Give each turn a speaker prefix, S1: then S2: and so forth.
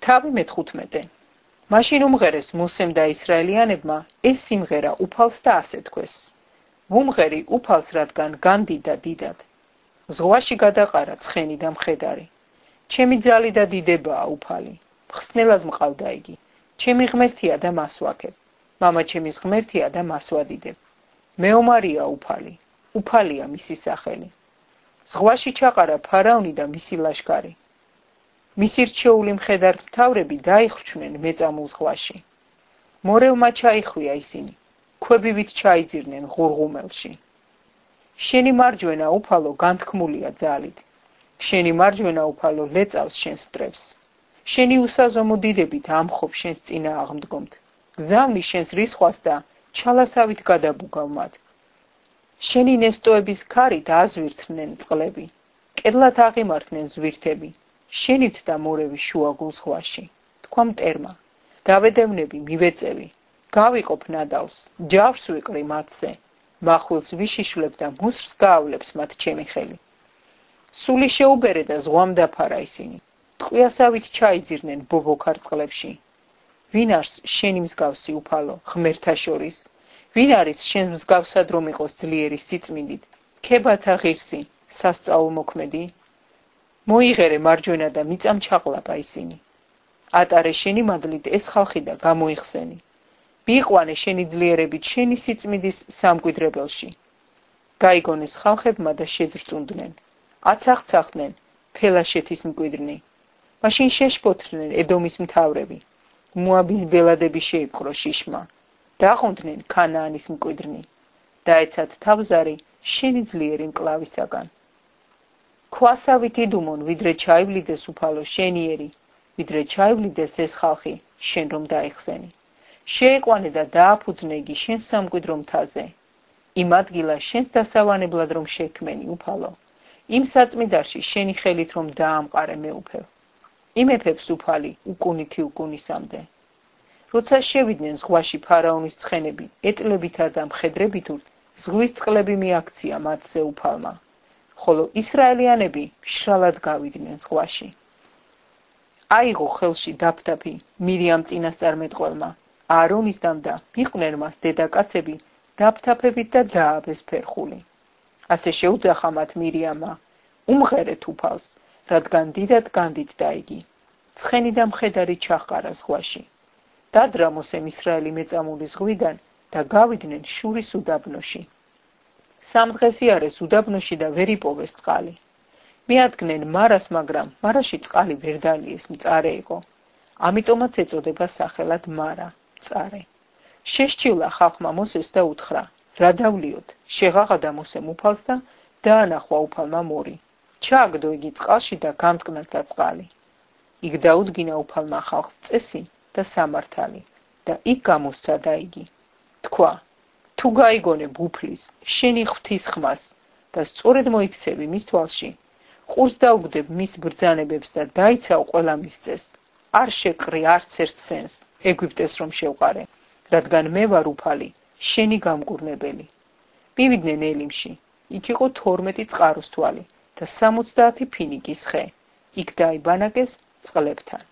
S1: თავი მე-15. მაშინ უმღერეს მოსემ და ისრაელიანებმა ეს სიმღერა უფალს და ასე თქვეს: ვუმღერი უფალს, რადგან განდიდა დიდად. ზღვაში გადაყარა ცხენი და მხედარი. ჩემი ძალი და დიდებაა უფალი. მხსნელად მყავდა იგი. ჩემი ღმერთია და მას ვაქებ. მამა ჩემის ღმერთია და მას ვადიდებ. მეომარია უფალი. უფალია მისი სახელი. ზღვაში ჩაყარა ფარაონი და მისი ლაშქარი. მისი რჩეული მხედართმთავრები დაიხრჩნენ მეწამულ ზღვაში. მორევმა ჩაიხვია ისინი, ქვებივით ჩაიძირნენ ღურღუმელში. შენი მარჯვენა უფალო განთქმულია ძალით. შენი მარჯვენა უფალო ლეწავს შენს მტრებს. შენი უსაზომო დიდებით ამხობ შენს წინააღმდგომთ. გზავნი შენს რისხვას და ჩალასავით გადაბუგავ მათ. შენი ნესტოების ქარით აზვირთნენ წყლები. კედლად აღიმართნენ ზვირთები. შენით და მორევი შუაგულ ზღვაში. თქვა მტერმა: დავედევნები, მივეწევი. გავიყოფ ნადავს, ჯავს ვიყრი მათზე. მახვილს ვიშიშვლებ და მუსრს გაავლებს მათ ჩემი ხელი. სული შეუბერე და ზღვამ დაფარა ისინი. ტყვიასავით ჩაიძირნენ ბობოქარ წყლებში. ვინ არის შენი მსგავსი უფალო, ღმერთთა შორის? ვინ არის შენს მსგავსად რომ იყოს ძლიერი სიწმინდით, ქებათა ღირსი, სასწაულ მოქმედი? მოიღერე მარჯვენა და მიწამ ჩაყლაპა ისინი. ატარე შენი მადლით ეს ხალხი და გამოიხსენი. მიიყვანე შენი ძლიერებით შენი სიწმინდის სამკვიდრებელში. გაიგონეს ხალხებმა და შეძრწუნდნენ. აცახცახდნენ ფელაშეთის მკვიდრნი. მაშინ შეშფოთდნენ ედომის მთავრები. მოაბის ბელადები შეიპყრო შიშმა. დააყუნდნენ ქანაანის მკვიდრნი. დაეცათ თავზარი შენი ძლიერი მკლავისაგან. ქვასავით იდუმონ, ვიდრე ჩაივლიდეს უფალო შენიერი, ვიდრე ჩაივლიდეს ეს ხალხი, შენ რომ დაიხსენი. შეეყვანე და დააფუძნე იგი შენს სამკვიდრო მთაზე. იმ ადგილას შენს დასავანებლად რომ შექმენი უფალო. იმ საწმიდარში შენი ხელით რომ დაამყარე მეუფევ. იმეფებს უფალი უკუნითი უკუნისამდე. როცა შევიდნენ ზღვაში ფარაონის ცხენები, ეტლებითარ და მხედრებითურ, ზღვის წყლები მიაქცია მათზე უფალმა. ხოლო ისრაელიანები მშრალად გავიდნენ ზღვაში. აიღო ხელში დაფდაფი მირიამ წინასწარმეტყველმა, აარონის დამდა მიყვნენ მას დედაკაცები დაფდაფებით და დააბეს ფერხული. ასე შეუძახა მათ მირიამმა: უმღერეთ უფალს, რადგან დიდად განდიდდა იგი. ცხენი და მხედარი ჩაჰყარა ზღვაში. დადრა მოსემ ისრაელი მეწამული ზღვიდან და გავიდნენ შურის უდაბნოში. 3 დღეს იარეს უდაბნოში და ვერ იპოვეს წყალი. მიადგნენ მარას, მაგრამ მარაში წყალი ვერ დალიეს, მწარე იყო. ამიტომაც ეწოდება სახელად მარა, მწარე. შეშჩივლა ხალხმა მოსეს და უთხრა: რა დავლიოთ? შეღაღადა მოსემ უფალს და დაანახვა უფალმა მორი. ჩააგდო იგი წყალში და გამწყნარდა წყალი. იქ დაუდგინა უფალმა ხალხს წესი და სამართალი და იქ გამოსცადა იგი. თქვა: თუ გაიგონე ბუფლის, შენი ღვთის ხმას და სწორედ მოიქცევი მის თვალში, ყურს დაუგდებ მის ბრძანებებს და დაიცავ ყველა მის წესს. არ შეკრი არც ერთ სენს, ეგვიპტეს რომ შევყარე, რადგან მე ვარ უფალი, შენი გამკურნებელი. მივიდნენ ელიმში, იქ იყო 12 წყაროს თვალი და 70 ფინიკის ხე. იქ დაიბანაკეს წყლებთან.